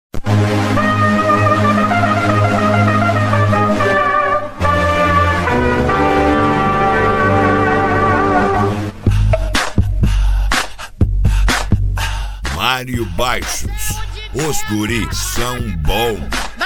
Mário Baixos, os guris são bons.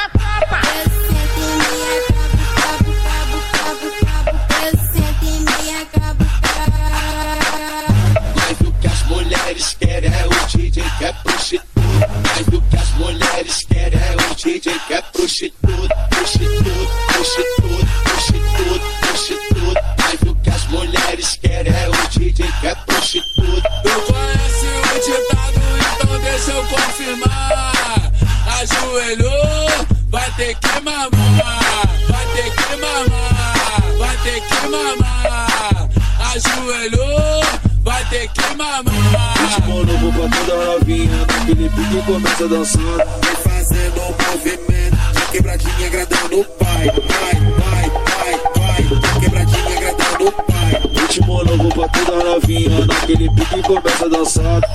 Mas o que as mulheres querem é o DJ que é prostituto. Mas o que as mulheres querem é o DJ que é prostituto. Prostituto, prostituto, prostituto, prostituto. Mas o que as mulheres querem é o DJ que é prostituto. Tu conhece o ditado, então deixa eu confirmar. Ajoelhou, vai ter que mamar. Vai ter que mamar, vai ter que mamar. Ajoelhou, vai ter que mamar. Ritmo novo pra toda novinha, naquele pique começa dançando. Vem fazendo um movimento, de quebradinha agradando o pai. Vai, vai, vai, vai, quebradinha agradando o pai. Ritmo novo pra toda novinha, naquele pique começa dançando.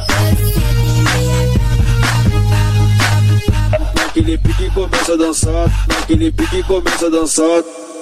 Naquele pique começa a dançar, naquele pique começa a dançar.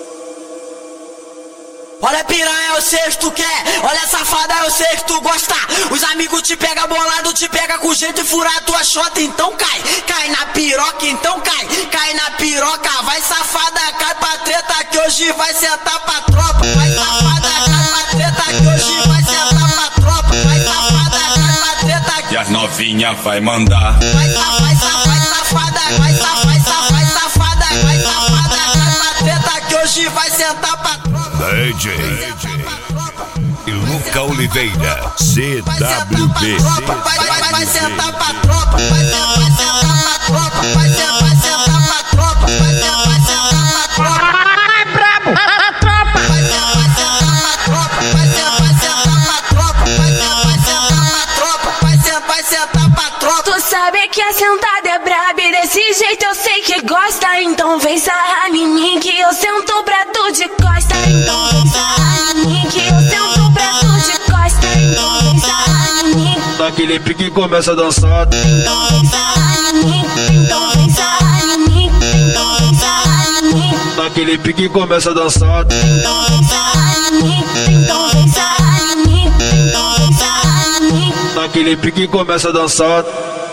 Olha piranha, eu sei que tu quer. Olha safada, eu sei que tu gosta. Os amigos te pega bolado, te pega com jeito e furar tua chota. Então cai, cai na piroca, então cai. Cai na piroca, vai safada, cai pra treta que hoje vai sentar pra tropa. Vai safada, cai pra treta que hoje vai sentar pra tropa. Vai safada, cai pra treta que... E as novinha vai mandar. Vai safada, vai safada, cai pra treta que hoje vai sentar pra tropa. DJ e Luca Oliveira, CWB. Vai sentar pra tropa, vai sentar pra tropa, vai sentar pra tropa, vai sentar pra tropa. Ai, brabo, a tropa. Vai sentar pra tropa, vai sentar pra tropa, vai sentar pra tropa, vai sentar pra tropa. Tu sabe que a sentada é braba e desse jeito eu sei que gosta. Então vem sarrar em mim que eu sento pra tu de costa. Então vem sarrar em mim que eu sento pra tu de costa. Então vem sarrar em mim. Naquele pique começa a dançar. Então vem sarrar em mim. Então vem sarrar em mim. Então vem sarrar em mim. Naquele pique começa a dançar. Então vem sarrar em mim. Então vem sarrar em mim. Então vem sarrar em mim. Naquele pique começa a dançar.